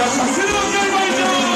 yaşasın Azerbaycan!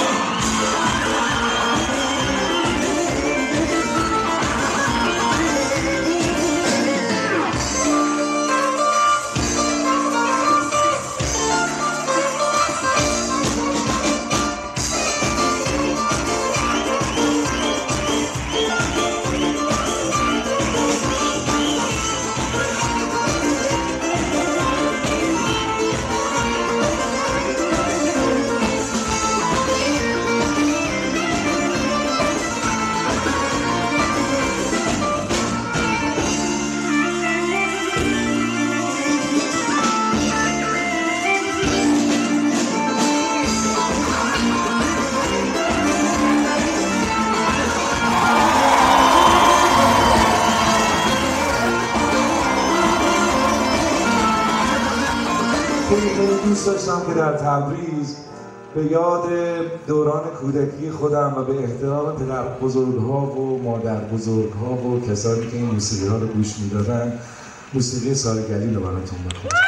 خیلی دوست داشتم که در تبریز به یاد دوران کودکی خودم و به احترام پدر بزرگ‌ها و مادر بزرگ‌ها و کسانی که این موسیقی ها رو گوش میدادن موسیقی سارگلی رو براتون بخونم.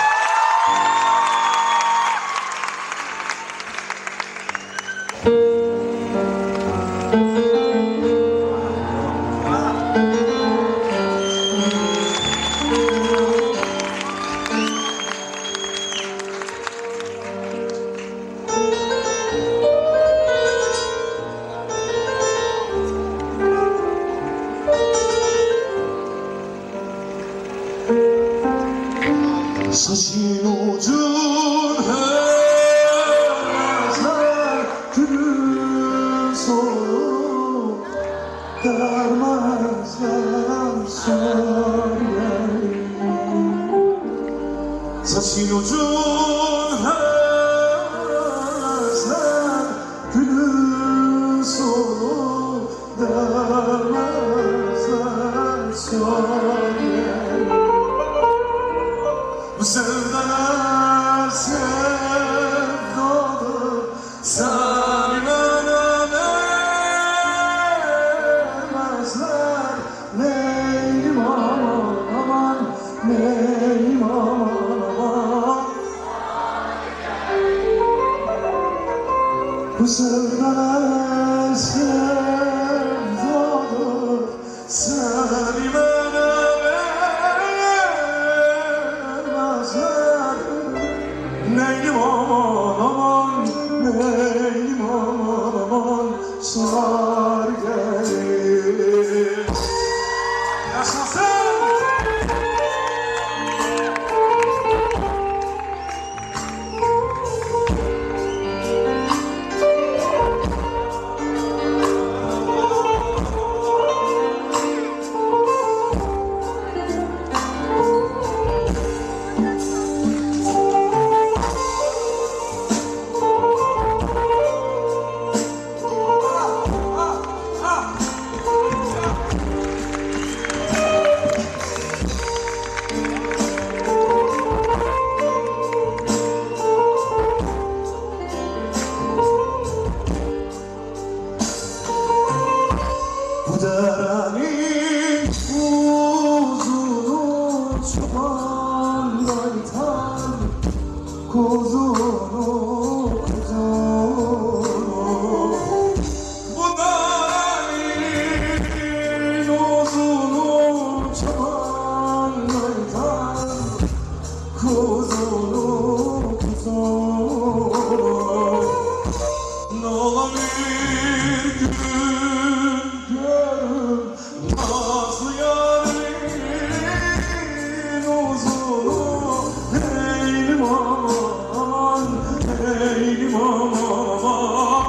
Saçın ucun hezler gülün soğuk dermezler sarayım. Saçın ucun hezler gülün soğuk dermezler sarayım. Bu sevdalar sevdalı sarmana vermezler. Neyim aman aman, neyim aman aman. Bu sevdalar sevdalı sarmana neyim aman aman, neyim aman aman, sar gelir. Yaşasın! Bu derenin uzunu çobanla ithal, kuzunu kuzunu. Bu derenin uzunu çobanla ithal, kuzunu kuzunu. Ne olur bir gün görün nazlı yarın uzunu. Neyim aman, neyim aman.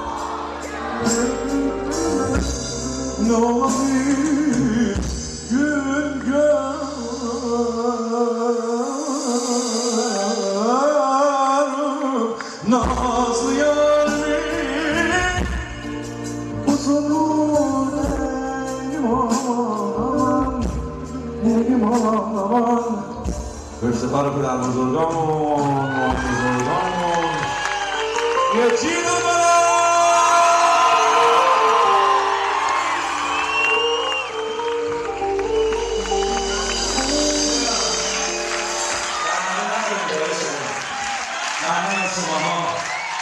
Ne olur bir gün görün nazlı yarın uzunu. Neyim aman, neyim aman. به افتخار پدر بزرگامون یه جین همه شماها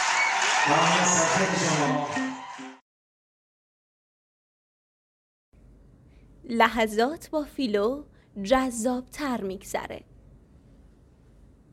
لحظات با فیلو جذاب‌تر میگذره.